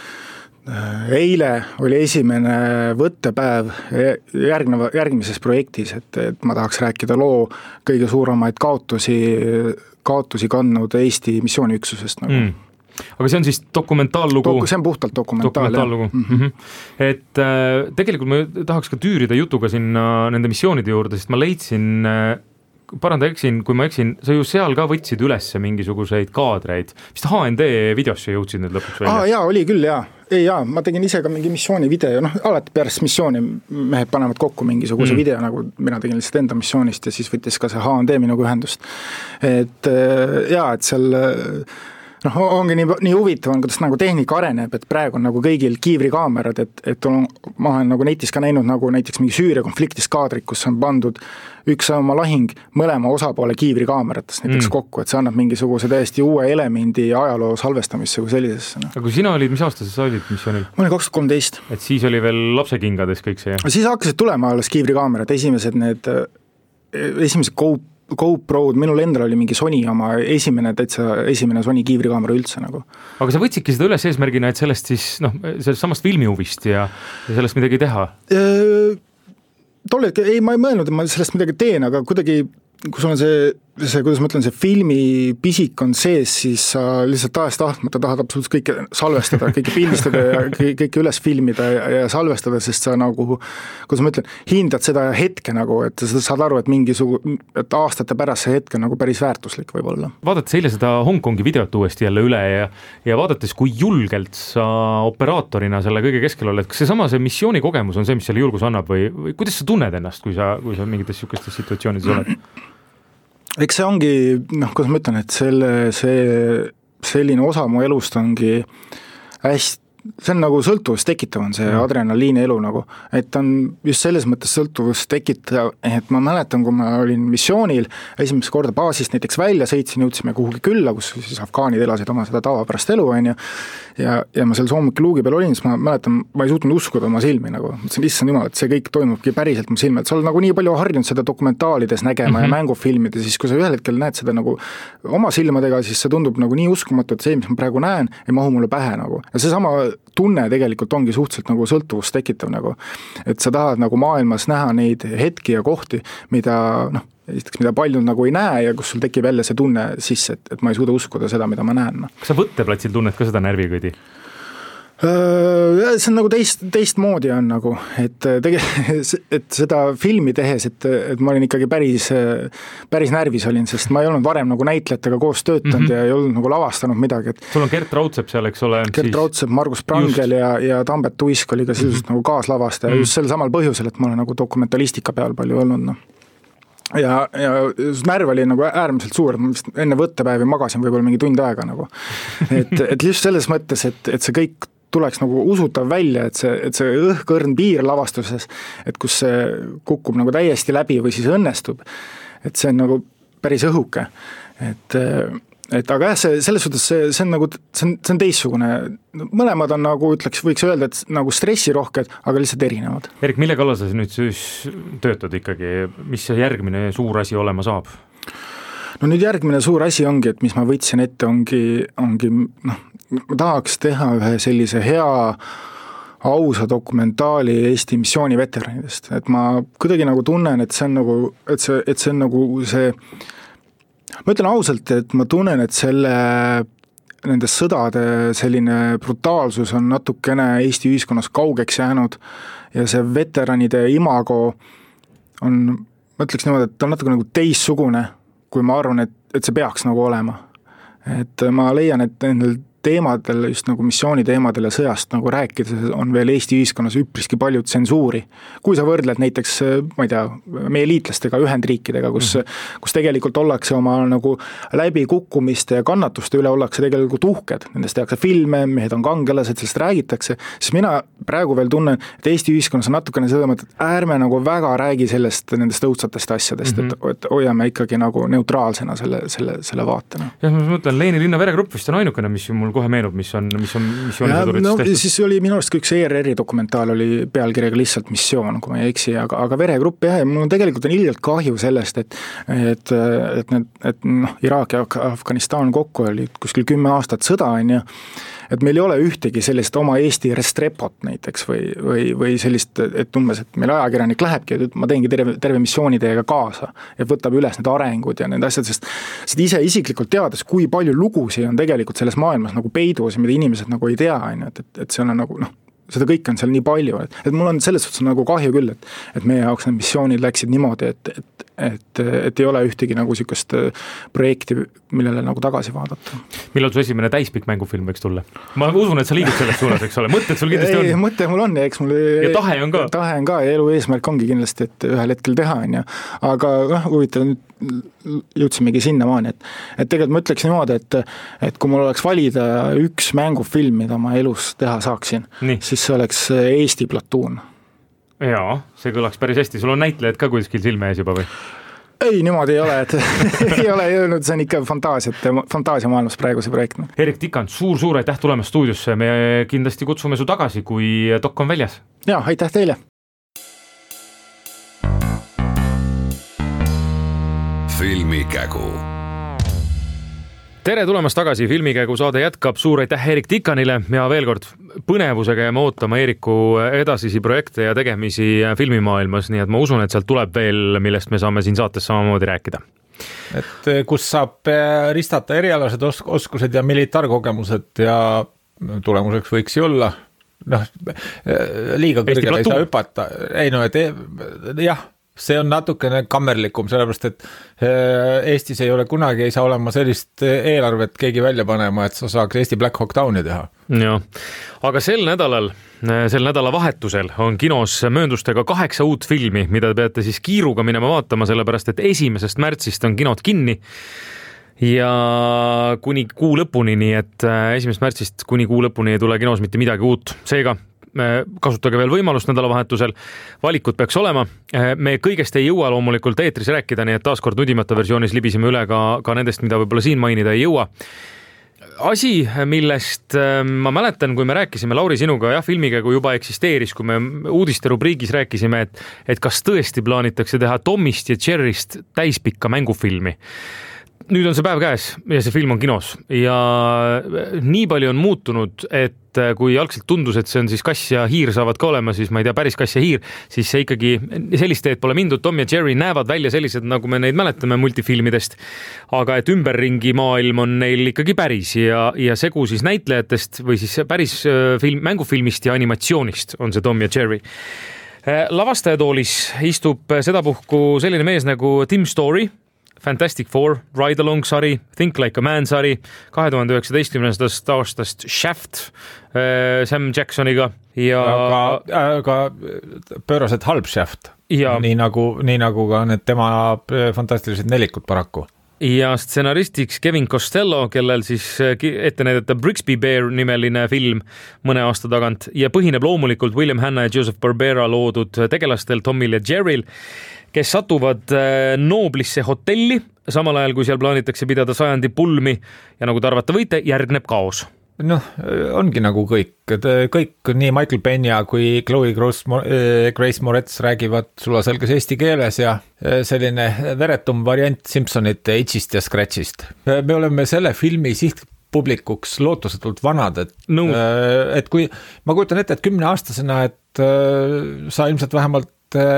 S5: eile oli esimene võttepäev järgneva, järgmises projektis, et, et ma tahaks rääkida loo kõige suuremaid kaotusi, kaotusi kandnud Eesti missiooniüksusest nagu. Mm.
S3: Aga see on siis dokumentaallugu?
S5: See on puhtalt dokumentaal,
S3: dokumentaallugu. Mm-hmm. Et äh, tegelikult ma tahaks ka tüürida jutuga sinna nende missioonide juurde, sest ma leidsin, äh, paranda eksin, kui ma eksin, sa ju seal ka võtsid üles mingisuguseid kaadreid, vist H N D videosse jõudsid nüüd lõpuks välja?
S5: Ah, jaa, oli küll, jaa. Ei, jaa, ma tegin ise ka mingi missiooni video, noh, alati pärast missiooni mehed panevad kokku mingisuguse mm. video, nagu mina tegin lihtsalt enda missioonist ja siis võttis ka see H N D minuga ühendust. Et jaa, et seal noh, ongi nii, nii huvitav, kuidas nagu tehnika areneb, et praegu on nagu kõigil kiivrikaamerad, et, et on, ma olen nagu netis ka näinud nagu näiteks mingi Süüria konfliktis kaadrid, kus on pandud üks oma lahing mõlema osapoole kiivrikaameratest näiteks mm. kokku, et see annab mingisuguse täiesti uue elemendi ajaloo salvestamisse kui sellisesse. No.
S3: Aga kui sina olid, mis aastases sa olid missioonil?
S5: Ma olin kaks tuhat kolmteist.
S3: Et siis oli veel lapsekingades kõik see?
S5: Siis hakkasid tulema alles kiivrikaamerad, esimesed need, esimesed Go, GoPro'd, minul endal oli mingi Sony oma esimene, täitsa esimene Sony kiivrikaamera üldse nagu.
S3: Aga sa võtsidki seda üles eesmärgina, et sellest siis, noh, sellest samast filmihuvist ja, ja sellest midagi teha?
S5: Tolle, ei, ma ei mõelnud, et ma sellest midagi teen, aga kuidagi, kui sul on see, see, kuidas ma ütlen, see filmi pisik on sees, siis sa lihtsalt tahes tahtmata tahad absoluutselt kõike salvestada, kõike pildistada ja kõike üles filmida ja, ja salvestada, sest sa nagu, kuidas ma ütlen, hindad seda hetke nagu, et sa saad aru, et mingisugu, et aastate pärast see hetk on nagu päris väärtuslik võib-olla.
S3: Vaadates eile seda Hongkongi videot uuesti jälle üle ja, ja vaadates, kui julgelt sa operaatorina selle kõige keskel oled, kas see sama see missiooni kogemus on see, mis selle julgus annab või, või kuidas sa tunned ennast, kui sa, kui sa mingites sihukestes situatsioonides oled?
S5: Eks see ongi, noh, kuidas ma ütlen, et selle, see, selline osa mu elust ongi hästi, see on nagu sõltuvust tekitav on see adrenaliini elu nagu, et on just selles mõttes sõltuvust tekitav, et ma mäletan, kui ma olin missioonil, esimest korda baasist näiteks välja sõitsin, jõudsime kuhugi külla, kus siis afgaanid elasid oma seda tavapärast elu, on ju, ja, ja ma seal soomiki luugi peal olin, siis ma mäletan, ma ei suutnud uskuda oma silmi nagu, mõtlesin, issand jumal, et see kõik toimubki päriselt mu silme, et sa oled nagu nii palju harjunud seda dokumentaalides nägema mm -hmm. ja mängufilmides, siis kui sa ühel hetkel näed seda nagu oma silmadega, siis see tundub nagu nii uskumatu, et see, mis ma praegu näen, ei mahu mulle pähe nagu, ja see sama tunne tegelikult ongi suhteliselt nagu sõltuvust tekitav nagu, et sa tahad nagu maailmas näha neid hetki ja kohti, mida noh, esiteks, mida paljud nagu ei näe ja kus sul tekib jälle see tunne sisse, et, et ma ei suuda uskuda seda, mida ma näen. No.
S3: Kas sa võtteplatsil tunned ka seda närvikõdi?
S5: See on nagu teist, teist moodi on nagu, et, tege, et seda filmi tehes, et, et ma olin ikkagi päris, päris närvis olin, sest ma ei olnud varem nagu näitlejatega koos töötanud mm -hmm. ja ei olnud nagu lavastanud midagi. Et
S3: sul on Gert Raudsepp seal, eks ole?
S5: Gert siis... Raudsepp, Margus Prangel just. ja, ja Tambet Tuisk oli ka sisuliselt mm -hmm. nagu kaaslavastaja mm -hmm. just sel samal põhjusel, et ma olen nagu dokumentalistika peal palju olnud, noh. ja, ja närv oli nagu äärmiselt suur, ma vist enne võttepäevi magasin võib-olla mingi tund aega nagu. Et, et just selles mõttes, et, et see kõik tuleks nagu usutav välja, et see, et see õhkõrn piir lavastuses, et kus see kukub nagu täiesti läbi või siis õnnestub, et see on nagu päris õhuke. Et, et aga jah, see, selles suhtes see, see on nagu, see on, see on teissugune, mõlemad on nagu ütleks, võiks öelda, et nagu stressirohked, aga lihtsalt erinevad.
S3: Erik, mille kallal sa nüüd siis töötad ikkagi, mis see järgmine suur asi olema saab?
S5: No nüüd järgmine suur asi ongi, et mis ma võtsin ette, ongi, ongi noh, ma tahaks teha ühe sellise hea ausa dokumentaali Eesti missiooni veteranidest, et ma kuidagi nagu tunnen, et see on nagu, et see, et see on nagu see, ma ütlen ausalt, et ma tunnen, et selle nende sõdade selline brutaalsus on natukene Eesti ühiskonnas kaugeks jäänud ja see veteranide imago on, ma ütleks niimoodi, et on natuke nagu teissugune, kui ma arvan, et, et see peaks nagu olema. Et ma leian, et nendel teemadel, just nagu missiooni teemadel ja sõjast nagu rääkides on veel Eesti ühiskonnas üpriski palju tsensuuri. Kui sa võrdled näiteks, ma ei tea, meie liitlastega, Ühendriikidega, kus, mm-hmm. kus tegelikult ollakse oma nagu läbikukkumiste ja kannatuste üle ollakse tegelikult uhked. Nendest tehakse filme, mehed on kangelased, sellest räägitakse, siis mina praegu veel tunnen, et Eesti ühiskonnas on natukene seda mõtet, et ärme nagu väga räägi sellest, nendest õudsatest asjadest, mm-hmm. et, et hoiame ikkagi nagu neutraalsena selle, selle, selle vaatena.
S3: Ja ma mõtlen, Leeni linna veregrupp vist on ainukene, mis mul kohe meenub, mis on, mis on missiooni
S5: no, siis oli minu arust üks E R R-i dokumentaal oli pealkirjaga lihtsalt missioon, kui ma ei eksi, aga, aga veregrupp jah, ja mul on tegelikult on ilgelt kahju sellest, et et, et, need, et noh, Iraak ja Afganistan kokku oli kuskil kümme aastat sõda, on ju, et meil ei ole ühtegi sellist oma Eesti restrepot näiteks või, või, või sellist, et umbes, et meil ajakirjanik lähebki, et ma teengi terve, terve missiooni teiega kaasa ja võtab üles need arengud ja need asjad, sest seda ise isiklikult teades, kui palju lugusid on tegelikult selles maailmas nagu peidus ja mida inimesed nagu ei tea, et, et, et see on nagu noh, seda kõike on seal nii palju, et, et mul on selles suhtes nagu kahju küll, et, et meie jaoks need missioonid läksid niimoodi, et, et, et, et ei ole ühtegi nagu sükest projekti, millele nagu tagasi vaadata.
S3: Millal su esimene täispikk mängufilm võiks tulla? Ma usun, et sa liigud selles suunas, eks ole, mõtted sul kindlasti on.
S5: Ei, mõte mul on ja eks mul
S3: ja tahe on ka.
S5: Tahe on ka ja elu eesmärk ongi kindlasti, et ühel hetkel teha on ja, aga noh, huvitav nüüd jõudsimegi sinna maani, et, et tegelikult ma ütleks niimoodi, et, et kui mul oleks valida üks mängufilm, mida ma elus teha saaksin, Nii. siis see oleks Eesti Platoon.
S3: Jaa, see kõlaks päris hästi. Sul on näitlejad ka kuskil silme ees juba või?
S5: Ei, niimoodi ei ole, et ei ole jõudnud, see on ikka fantaasiat, fantaasia maailmas praegu see projekt.
S3: Erik Tikand, suur-suur aitäh tulemast stuudiosse, me kindlasti kutsume su tagasi, kui dok on väljas.
S5: Jaa, aitäh teile!
S2: Filmikägu.
S3: Tere tulemast tagasi, Filmikägu saade jätkab, suur aitäh Erik Tikanile ja veel kord põnevusega jääme ootama Eeriku edasisi projekte ja tegemisi filmimaailmas, nii et ma usun, et sealt tuleb veel, millest me saame siin saates samamoodi rääkida.
S4: Et kus saab ristata erialased os- oskused ja militaarkogemused ja tulemuseks võiks ju olla, noh, liiga kõrgele ei saa hüpata, ei no, et jah, see on natukene kammerlikum, sellepärast, et Eestis ei ole kunagi, ei saa olema sellist eelarvet keegi välja panema, et sa saaks Eesti Black Hawk Downi teha.
S3: Joo. Aga sel nädalal, sel nädala vahetusel on kinos mööndustega kaheksa uut filmi, mida te peate siis kiiruga minema vaatama, sellepärast, et esimesest märtsist on kinod kinni ja kuni kuu lõpuni, nii et esimesest märtsist kuni kuu lõpuni ei tule kinos mitte midagi uut. Seega kasutage veel võimalust nädalavahetusel, valikud peaks olema. Me kõigest ei jõua loomulikult eetris rääkida, nii et taaskord nudimata versioonis libisime üle ka, ka nendest, mida võib-olla siin mainida ei jõua. Asi, millest ma mäletan, kui me rääkisime Lauri sinuga, jah, Filmikägu juba eksisteeris, kui me uudiste rubriigis rääkisime, et, et kas tõesti plaanitakse teha Tomist ja Jerryst täispikka mängufilmi. Nüüd on see päev käes ja see film on kinos ja nii palju on muutunud, et kui algselt tundus, et see on siis kass ja hiir saavad ka olema, siis ma ei tea, päris kass ja hiir, siis see ikkagi sellist teed pole mindud. Tom ja Jerry näevad välja sellised, nagu me neid mäletame multifilmidest, aga et ümberringi maailm on neil ikkagi päris ja, ja segu siis näitlejatest või siis päris film, mängufilmist ja animatsioonist on see Tom ja Jerry. Lavastajatoolis istub sedapuhku selline mees nagu Tim Story, Fantastic Four, Ride Along sari, Think Like a Man sari, kahe tuhande üheksateistkümnendast aastast Shaft Sam Jacksoniga ja
S4: aga, aga pööraselt halb Shaft, ja. Nii, nagu, nii nagu ka need tema fantastilised nelikud paraku.
S3: Ja stsenaristiks Kevin Costello, kellel siis ette näidata Brixby Bear nimeline film mõne aasta tagant ja põhineb loomulikult William Hanna ja Joseph Barbera loodud tegelastel Tomil ja Jerryl, kes satuvad Nooblisse hotelli, samal ajal kui seal plaanitakse pidada sajandi pulmi ja nagu te arvata võite, järgneb kaos.
S4: Noh, ongi nagu kõik, kõik nii Michael Peña kui Chloe Grace Moretz räägivad sulaselges eesti keeles ja selline veretum variant Simpsonite Itchist ja Scratchist. Me oleme selle filmi sihtpublikuks lootusetult vanad, et, no. et kui ma kujutan ette, et kümne aastasena, et sa ilmselt vähemalt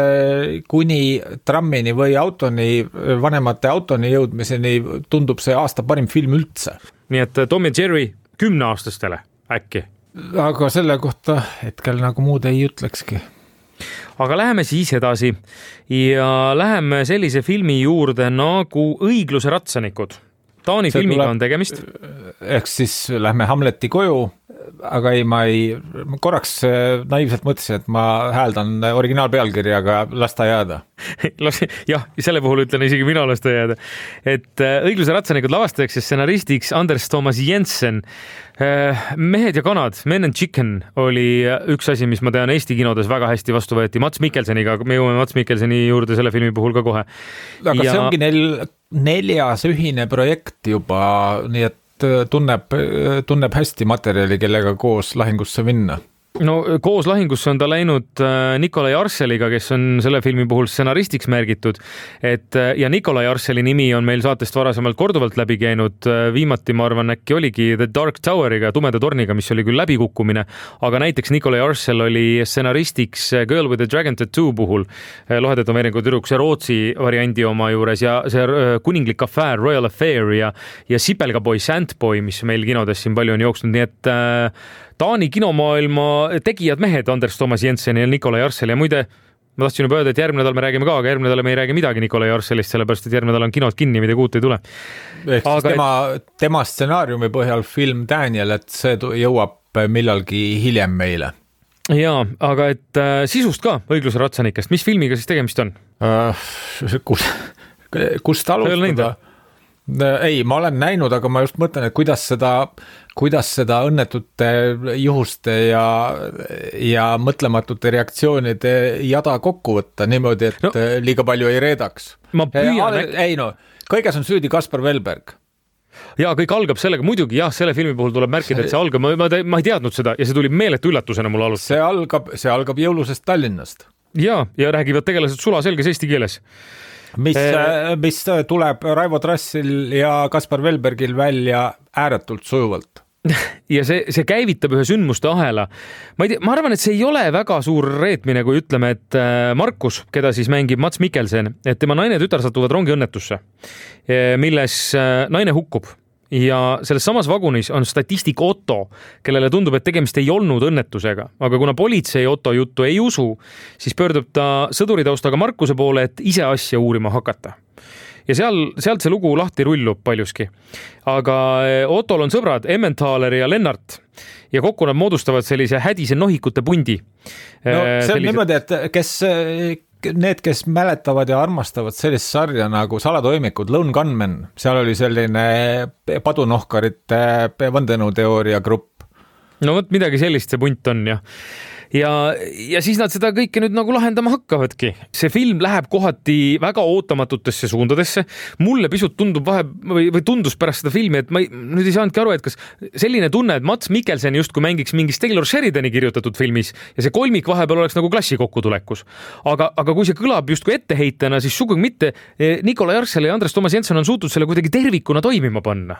S4: kuni trammini või autoni, vanemate autoni jõudmiseni tundub see aasta parim film üldse.
S3: Nii et Tom ja Jerry kümne aastastele äkki.
S4: Aga selle kohta hetkel nagu muud ei ütlekski.
S3: Aga läheme siis edasi ja läheme sellise filmi juurde nagu Õigluse ratsanikud. Taani see filmiga tuleb, on tegemist.
S4: Ehk siis lähme Hamleti koju, aga ei, ma ei, korraks naiivselt mõtlesin, et ma hääldan originaalpealkirjaga lasta jääda.
S3: Jah, selle puhul ütlen isegi mina lasta jääda. Et Õigluse ratsanikud lavastajaks ja stsenaristiks Anders Thomas Jensen. Mehed ja kanad, Men and Chicken oli üks asi, mis ma tean Eesti kinodes väga hästi vastu võeti Mats Mikkelseniga, me jõuame Mats Mikkelseni juurde selle filmi puhul ka kohe.
S4: Aga ja... see ongi neil neljas ühine projekt juba, nii et tunneb, tunneb hästi materjali, kellega koos lahingusse minna.
S3: No koos lahingusse on ta läinud Nikolai Arsseliga, kes on selle filmi puhul stsenaristiks märgitud, et ja Nikolai Arsseli nimi on meil saatest varasemalt korduvalt läbi käinud, viimati ma arvan äkki oligi The Dark Toweriga, Tumeda torniga, mis oli küll läbikukkumine, aga näiteks Nikolai Arssel oli stsenaristiks Girl with a Dragon Tattoo puhul, Lohedetomeeringu tüdruk, see Rootsi variandi oma juures ja see Kuninglik Affair, Royal Affair ja, ja Sipelgaboy, Sandboy, mis meil kinodes siin palju on jooksnud, nii et Taani kinomaailma tegijad mehed Anders Thomas Jensen ja Nikolai Arssel ja muide, ma tahtsin juba öelda, et järgmine nädal me räägime ka, aga järgmine nädal me ei räägi midagi Nikolai Arsselist, sellepärast, et järgmine nädal on kinod kinni, mida kuut ei tule.
S4: Ehk aga tema, et... tema stsenaariumi põhjal film Daniel, et see jõuab millalgi hiljem meile.
S3: Jaa, aga et äh, sisust ka õigluse ratsanikest, mis filmiga siis tegemist on?
S4: Uh, kus, kust alustada? Ei, ma olen näinud, aga ma just mõtlen, et kuidas seda, kuidas seda õnnetute juhuste ja, ja mõtlematute reaktsioonide jada kokku võtta niimoodi, et no, liiga palju ei reedaks.
S3: Ma püüan...
S4: Ei, ei no, kõiges on süüdi Kaspar Velberg.
S3: Jaa, kõik algab sellega, muidugi jah, selle filmi puhul tuleb märkida, et see algab, ma, ma, ma ei teadnud seda ja see tuli meeletu üllatusena mulle alustada.
S4: See algab, see algab jõulusest Tallinnast.
S3: Jaa, ja räägivad tegelased sulaselges eesti keeles.
S4: Mis, mis tuleb Raivo Trassil ja Kaspar Velbergil välja ääretult sujuvalt.
S3: Ja see, see käivitab ühe sündmuste ahela. Ma, ei tea, ma arvan, et see ei ole väga suur reetmine, kui ütleme, et Markus, keda siis mängib Mats Mikkelsen, et tema naine ja tütar satuvad rongi õnnetusse, milles naine hukkub. Ja selles samas vagunis on statistik Otto, kellele tundub, et tegemist ei olnud õnnetusega, aga kuna politsei Otto juttu ei usu, siis pöördub ta sõduritaustaga Markuse poole, et ise asja uurima hakata. Ja seal, sealt see lugu lahti rullub paljuski. Aga Ottol on sõbrad Emmentaler ja Lennart ja kokku nad moodustavad sellise hädise nohikute pundi.
S4: No see on sellise... niimoodi, et kes... Need, kes mäletavad ja armastavad sellist sarja nagu Salatoimikud, Lone Gunman, seal oli selline padunohkarite vandenõuteooria grupp.
S3: No võt midagi sellist see punt on ja ja, ja siis nad seda kõike nüüd nagu lahendama hakkavadki. See film läheb kohati väga ootamatutesse suundadesse. Mulle pisut tundub vahe, või, või tundus pärast seda filmi, et ma ei, nüüd ei saanudki aru, et kas selline tunne, et Mats Mikkelsen justkui mängiks mingis Taylor Sheridani kirjutatud filmis ja see kolmik vahepeal oleks nagu klassi kokkutulekus. Aga, aga kui see kõlab justkui etteheitena, siis sugugi mitte Nikolai Arssel ja Andres Thomas Jensen on suutnud selle kuidagi tervikuna toimima panna.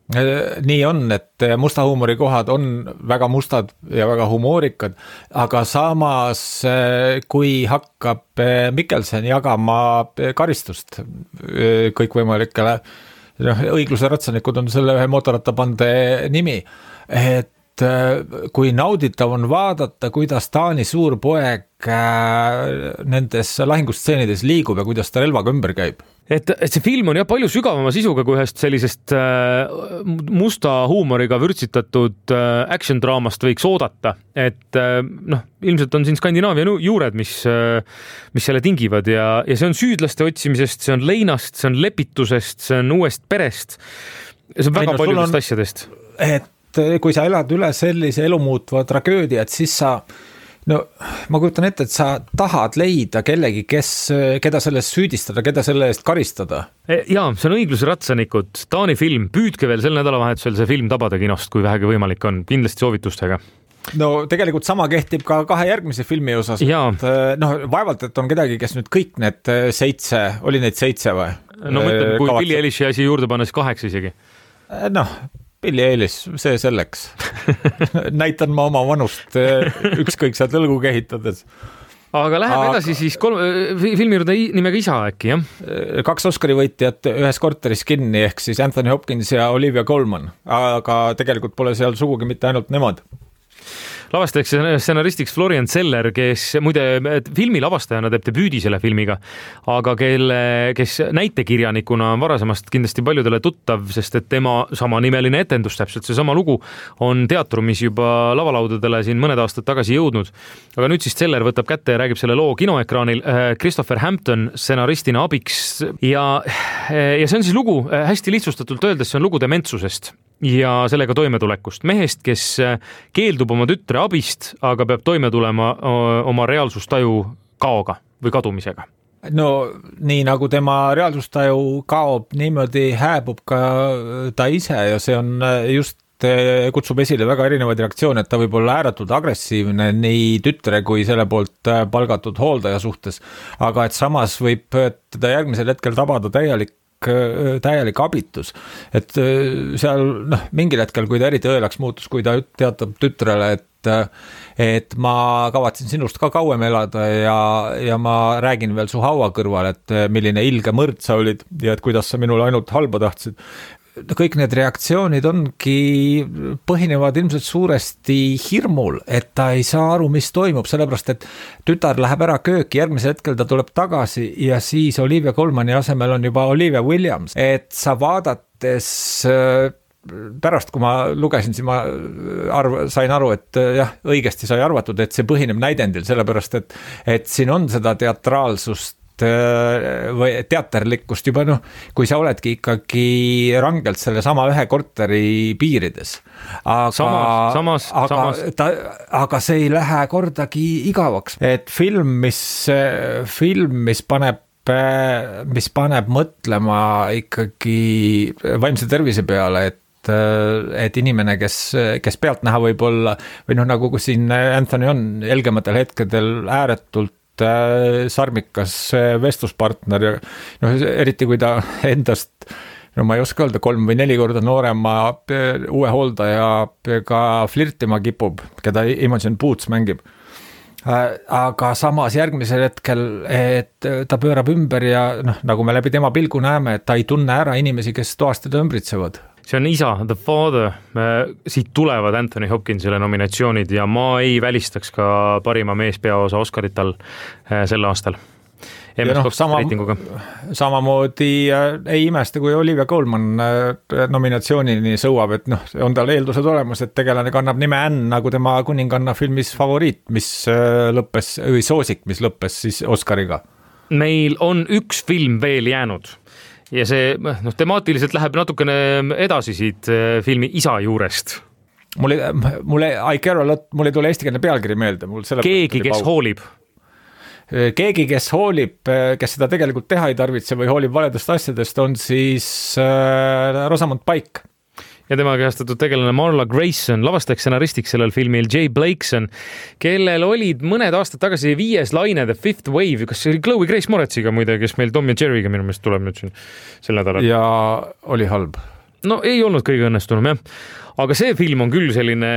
S4: Nii on, et musta huumori kohad on väga mustad ja väga humoorikad, aga samas kui hakkab Mikkelsen jagama karistust kõikvõimalikele, noh, õigluse ratsanikud on selle ühe mootorrattapande nimi, et kui nauditav on vaadata, kuidas Taani suur poeg nendes lahingustseenides liigub ja kuidas ta relvaga ümber käib.
S3: Et, et see film on jah palju sügavama sisuga kui ühest sellisest äh, musta huumoriga vürtsitatud äh, action-draamast võiks oodata. Et äh, noh, ilmselt on siin Skandinaavia juured, mis, äh, mis selle tingivad ja, ja see on süüdlaste otsimisest, see on leinast, see on lepitusest, see on uuest perest. See on väga paljudest on, asjadest.
S4: Et kui sa elad üle sellise elumuutva tragöödia, et siis sa no ma kujutan ette, et sa tahad leida kellegi, kes, keda sellest süüdistada, keda selle eest karistada.
S3: Jaa, see on õigluse ratsanikud. Taani film, püüdke veel sel nädalavahetusel see film tabada kinost, kui vähegi võimalik on. Kindlasti soovitustega.
S4: No tegelikult sama kehtib ka kahe järgmise filmi osas. Et, noh, vaevalt, et on kedagi, kes nüüd kõik need seitse, oli neid seitse või?
S3: No mõtlen, kui Billie Eilishi asi juurde panna, siis kaheksa isegi.
S4: Noh, Billie Eilish, see selleks. Näitan ma oma vanust ükskõik sealt õlgu kehitades.
S3: Aga läheb Aga... edasi siis kolm, filmi juurde nimega Isa äkki, jah?
S4: Kaks Oscari võitjat ühes korteris kinni, ehk siis Anthony Hopkins ja Olivia Colman. Aga tegelikult pole seal sugugi mitte ainult nemad.
S3: Lavastajaks stsenaristiks Florian Zeller, kes muide filmi lavastajana teeb debüüdi selle filmiga, aga kelle, kes näitekirjanikuna on varasemast kindlasti paljudele tuttav, sest et tema samanimeline etendus, täpselt see sama lugu, on teatrumis juba lavalaudadele siin mõned aastad tagasi jõudnud. Aga nüüd siis Zeller võtab kätte ja räägib selle loo kinoekraanil. Christopher Hampton stsenaristina abiks ja, ja see on siis lugu, hästi lihtsustatult öeldes, see on lugu dementsusest ja sellega toimetulekust. Mehest, kes keeldub oma tütre abist, aga peab toime tulema oma reaalsustaju kaoga või kadumisega.
S4: No nii nagu tema reaalsustaju kaob, niimoodi hääbub ka ta ise ja see on just kutsub esile väga erinevaid reaktsioone, et ta võib olla ääretult agressiivne nii tütre kui selle poolt palgatud hooldaja suhtes, aga et samas võib teda järgmisel hetkel tabada täielik täielik abitus, et seal noh, mingil hetkel, kui ta eriti õelaks muutus, kui ta teatab tütrele, et et ma kavatsen sinust ka kauem elada ja, ja ma räägin veel su haua kõrval, et milline ilge mõrd sa olid ja et kuidas sa minule ainult halba tahtsid. kõik need reaktsioonid ongi, põhinevad ilmselt suuresti hirmul, et ta ei saa aru, mis toimub, sellepärast, et tütar läheb ära kööki, järgmisel hetkel ta tuleb tagasi ja siis Olivia Colmani asemel on juba Olivia Williams, et sa vaadates pärast, kui ma lugesin, siis ma arv, sain aru, et jah, õigesti sai arvatud, et see põhineb näidendil, sellepärast, et, et siin on seda teatraalsust või teaterlikkust juba noh, kui sa oledki ikkagi rangelt selle sama ühe korteri piirides. Aga,
S3: samas, samas,
S4: aga,
S3: samas.
S4: Ta, aga see ei lähe kordagi igavaks. Et film, mis, film, mis paneb mis paneb mõtlema ikkagi vaimse tervise peale, et et inimene, kes, kes pealt näha võib olla, või noh, nagu kui siin Anthony on helgematel hetkedel ääretult sarmikas vestluspartner ja noh, eriti kui ta endast, no ma ei oska öelda, kolm või neli korda noorema uue hooldajaga flirtima kipub, keda Imogen Poots mängib. Aga samas järgmisel hetkel, et ta pöörab ümber ja noh, nagu me läbi tema pilgu näeme, et ta ei tunne ära inimesi, kes toast teda ümbritsevad.
S3: See on isa, The Father, siit tulevad Anthony Hopkinsile nominatsioonid ja ma ei välistaks ka parima meespeaosa Oscarit tal sel aastal. No, sama, samamoodi ei imesta, kui Olivia Colman nominatsioonini sõuab, et noh, on tal eeldused olemas, et tegelane kannab nime Anne, nagu tema kuninganna filmis Favoriit, mis lõppes, või Soosik, mis lõppes siis Oscariga. Meil on üks film veel jäänud. Ja see noh, temaatiliselt läheb natukene edasi siit filmi isa juurest.
S4: Mulle, mulle, I care a lot, mulle tule eestikeelne pealkiri meelde. Mul
S3: keegi, kes pauk. hoolib.
S4: Keegi, kes hoolib, kes seda tegelikult teha ei tarvitse või hoolib valedest asjadest, on siis äh, Rosamund Pike.
S3: Ja tema käestatud tegelane Marla Grayson, lavastajaks stsenaristiks sellel filmil Jay Blakeson, kellel olid mõned aastad tagasi viies laine The Fifth Wave, kas see oli Chloe Grace Moretziga muide, kes meil Tom ja Jerryga minu meelest tuleb nüüd siin sel nädalal.
S4: Ja oli halb.
S3: No ei olnud kõige õnnestunum, jah. Aga see film on küll selline,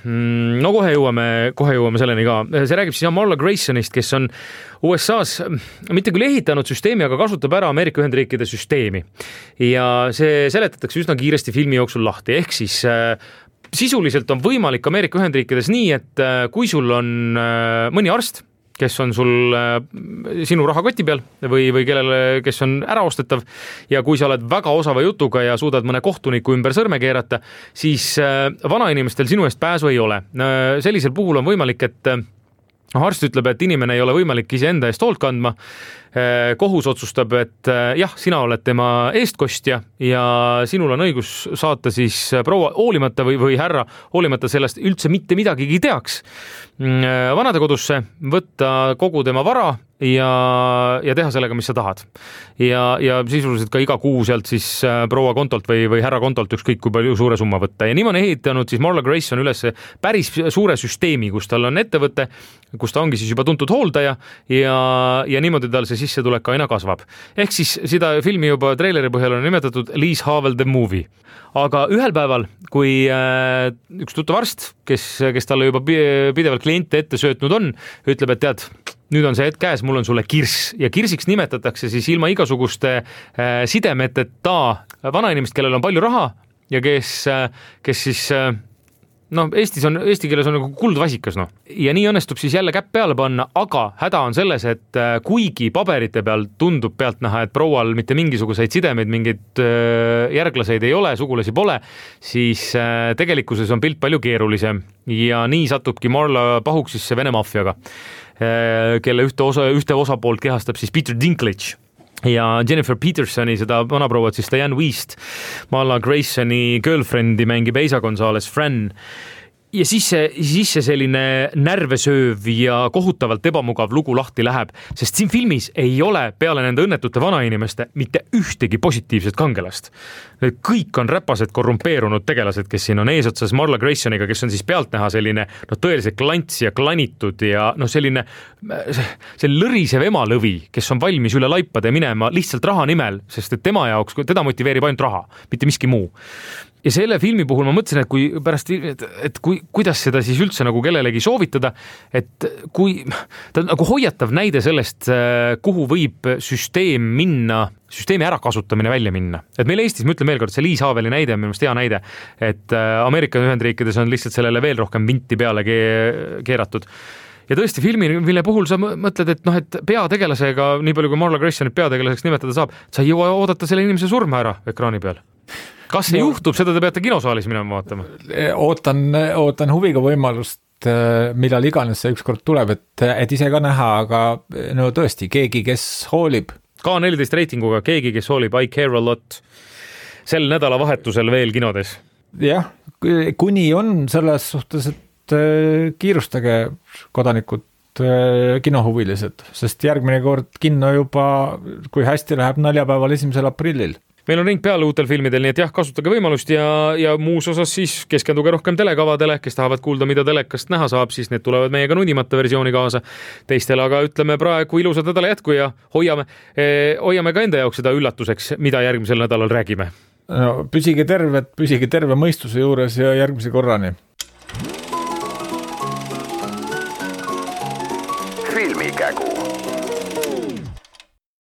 S3: no kohe jõuame, kohe jõuame selleni ka. See räägib siis Marla Graysonist, kes on U S A-s mitte küll ehitanud süsteemi, aga kasutab ära Ameerika Ühendriikide süsteemi. Ja see seletatakse üsna kiiresti filmi jooksul lahti. Ehk siis sisuliselt on võimalik Ameerika Ühendriikides nii, et kui sul on mõni arst, kes on sul sinu rahakoti peal või, või kellele, kes on äraostetav ja kui sa oled väga osava jutuga ja suudad mõne kohtuniku ümber sõrme keerata, siis vanainimestel sinu eest pääsu ei ole. Sellisel puhul on võimalik, et arst ütleb, et inimene ei ole võimalik ise enda eest hoolt kandma. Kohus otsustab, et jah, sina oled tema eestkostja ja sinul on õigus saata siis proua hoolimata või, või härra hoolimata sellest üldse mitte midagigi teaks vanadekodusse, võtta kogu tema vara ja, ja teha sellega, mis sa tahad. Ja, ja sisuliselt ka iga kuu sealt siis proua kontolt või, või härra kontolt ükskõik kui palju suure summa võtta. Ja nii on ehitanud siis Marla Grayson üles päris suure süsteemi, kus tal on ettevõte, kus ta ongi siis juba tuntud hooldaja ja, ja niimoodi tal see sissetulek aina kasvab. Ehk siis seda filmi juba treileri põhjal on nimetatud Liz Havel the Movie. Aga ühel päeval, kui äh, üks tuttav arst, kes, kes talle juba pidevalt kliente ette söötnud on, ütleb, et tead, nüüd on see hetk käes, mul on sulle kirss ja kirsiks nimetatakse siis ilma igasuguste äh, sidemeteta vanainimest, kellel on palju raha ja kes, äh, kes siis äh, no Eestis on, eesti keeles on nagu kuldvasikas, noh. Ja nii õnnestub siis jälle käpp peale panna, aga häda on selles, et kuigi paberite peal tundub pealt näha, et proual mitte mingisuguseid sidemeid, mingeid järglaseid ei ole, sugulasi pole, siis tegelikkuses on pilt palju keerulisem ja nii satubki Marla pahuksisse Vene maffiaga, kelle ühte, osa, ühte osapoolt kehastab siis Peter Dinklage. Ja Jennifer Petersoni, seda vanaprouvat siis Diane Wiest, Marla Graysoni girlfriendi mängib Eisa Gonzalez Fran. Ja siis see, siis see selline närvesööv ja kohutavalt ebamugav lugu lahti läheb, sest siin filmis ei ole peale nende õnnetute vanainimeste mitte ühtegi positiivset kangelast. Kõik on räpased korrumpeerunud tegelased, kes siin on eesotsas Marla Graysoniga, kes on siis pealtnäha selline no, tõeliselt klants ja klanitud ja no, selline see lõrisev emalõvi, kes on valmis üle laipade minema lihtsalt raha nimel, sest et tema jaoks, teda motiveerib ainult raha, mitte miski muu. ja selle filmi puhul ma mõtlesin, et kui pärast, et, et kui, kuidas seda siis üldse nagu kellelegi soovitada, et kui ta nagu hoiatav näide sellest, kuhu võib süsteem minna, süsteemi ärakasutamine välja minna. Et meil Eestis, ma ütlen veel kord, see Liis Haaveli näide on minu meelest hea näide, et Ameerika Ühendriikides on lihtsalt sellele veel rohkem vinti peale keeratud. Ja tõesti filmi, mille puhul sa mõtled, et noh, et peategelasega, nii palju kui Marla Grayssonit peategelaseks nimetada saab, sa ei jõua oodata selle inimese surma ära ekraani peal. Kas see no, juhtub, seda te peate kinosaalis minema vaatama?
S4: Ootan, ootan huviga võimalust, millal iganes see ükskord tuleb, et, et ise ka näha, aga no tõesti, keegi, kes hoolib.
S3: K neliteist reitinguga keegi, kes hoolib, I care a lot. Sel nädala vahetusel veel kinodes.
S4: Jah, kuni on selles suhtes, et kiirustage kodanikud, kinohuvilised, sest järgmine kord kinno juba, kui hästi läheb naljapäeval esimesel aprillil.
S3: Meil on ring peale uutel filmidel, nii et jah, kasutage võimalust ja, ja muus osas siis keskenduge rohkem telekavadele, kes tahavad kuulda, mida telekast näha saab, siis need tulevad meiega nudimata versiooni kaasa. Teistel aga ütleme praegu ilusad nädala jätku ja hoiame, eh, hoiame ka enda jaoks seda üllatuseks, mida järgmisel nädalal räägime.
S4: No, püsige terved, püsige terve mõistuse juures ja järgmise korrani.